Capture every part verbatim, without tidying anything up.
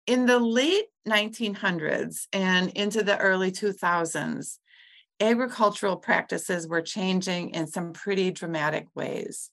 In the late nineteen hundreds and into the early two thousands, agricultural practices were changing in some pretty dramatic ways.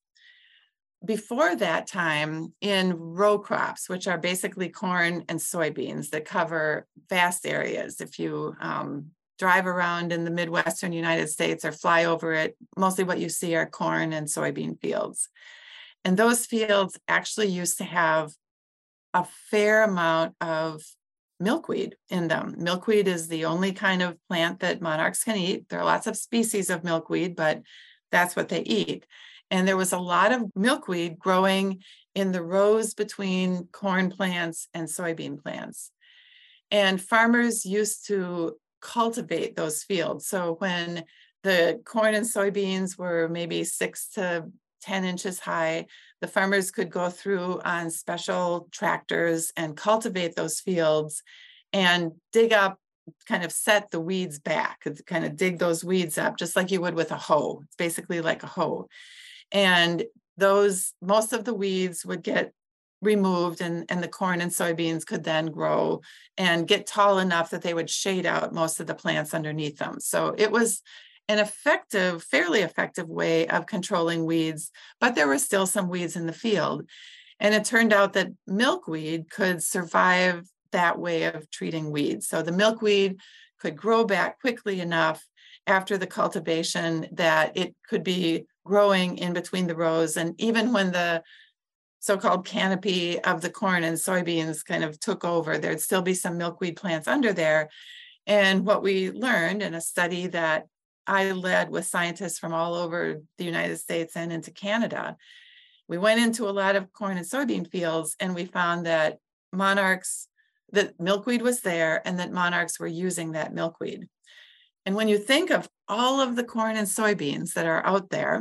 Before that time, in row crops, which are basically corn and soybeans that cover vast areas, if you um, drive around in the Midwestern United States or fly over it, mostly what you see are corn and soybean fields. And those fields actually used to have a fair amount of milkweed in them. Milkweed is the only kind of plant that monarchs can eat. There are lots of species of milkweed, but that's what they eat. And there was a lot of milkweed growing in the rows between corn plants and soybean plants. And farmers used to cultivate those fields. So when the corn and soybeans were maybe six to ten inches high, the farmers could go through on special tractors and cultivate those fields and dig up, kind of set the weeds back, kind of dig those weeds up, just like you would with a hoe. It's basically like a hoe. And those, most of the weeds would get removed, and, and the corn and soybeans could then grow and get tall enough that they would shade out most of the plants underneath them. So it was an effective, fairly effective way of controlling weeds, but there were still some weeds in the field. And it turned out that milkweed could survive that way of treating weeds. So the milkweed could grow back quickly enough after the cultivation that it could be growing in between the rows. And even when the so-called canopy of the corn and soybeans kind of took over, there'd still be some milkweed plants under there. And what we learned in a study that I led with scientists from all over the United States and into Canada, we went into a lot of corn and soybean fields, and we found that monarchs, that milkweed was there, and that monarchs were using that milkweed. And when you think of all of the corn and soybeans that are out there,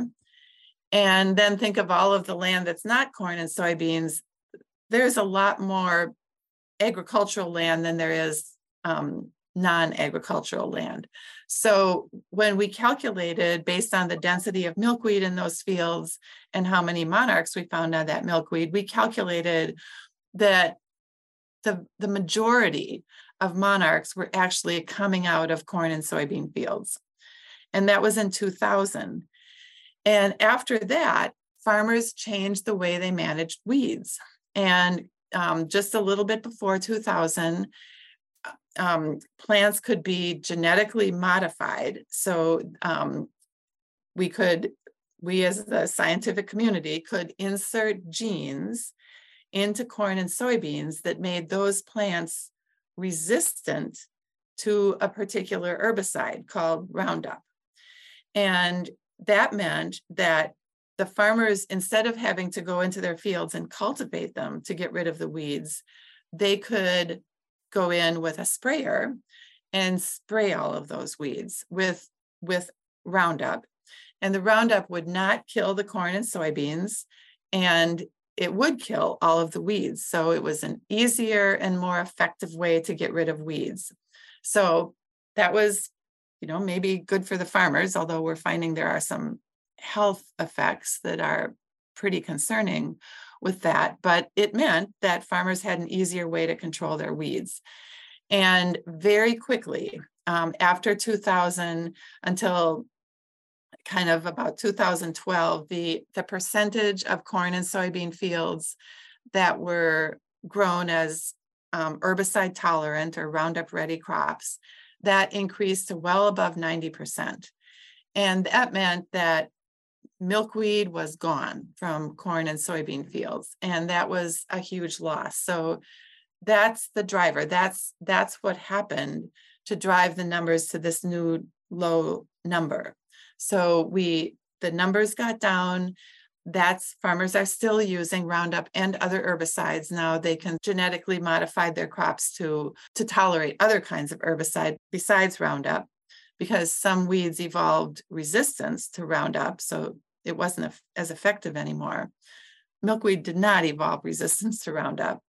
and then think of all of the land that's not corn and soybeans, there's a lot more agricultural land than there is um, non-agricultural land. So when we calculated based on the density of milkweed in those fields and how many monarchs we found on that milkweed, we calculated that the, the majority of monarchs were actually coming out of corn and soybean fields. And that was in two thousand. And after that, farmers changed the way they managed weeds. And um, just a little bit before two thousand, um, plants could be genetically modified. So um, we could, we as the scientific community could insert genes into corn and soybeans that made those plants resistant to a particular herbicide called Roundup. And that meant that the farmers, instead of having to go into their fields and cultivate them to get rid of the weeds, they could go in with a sprayer and spray all of those weeds with, with Roundup. And the Roundup would not kill the corn and soybeans, and it would kill all of the weeds. So it was an easier and more effective way to get rid of weeds. So that was, you know, maybe good for the farmers, although we're finding there are some health effects that are pretty concerning with that. But it meant that farmers had an easier way to control their weeds. And very quickly, um, after two thousand until kind of about two thousand twelve, the, the percentage of corn and soybean fields that were grown as um, herbicide tolerant or Roundup ready crops, that increased to well above ninety percent. And that meant that milkweed was gone from corn and soybean fields. And that was a huge loss. So that's the driver. That's, that's what happened to drive the numbers to this new low number. So we, the numbers got down. That's, farmers are still using Roundup and other herbicides. Now they can genetically modify their crops to, to tolerate other kinds of herbicide besides Roundup, because some weeds evolved resistance to Roundup, so it wasn't as effective anymore. Milkweed did not evolve resistance to Roundup.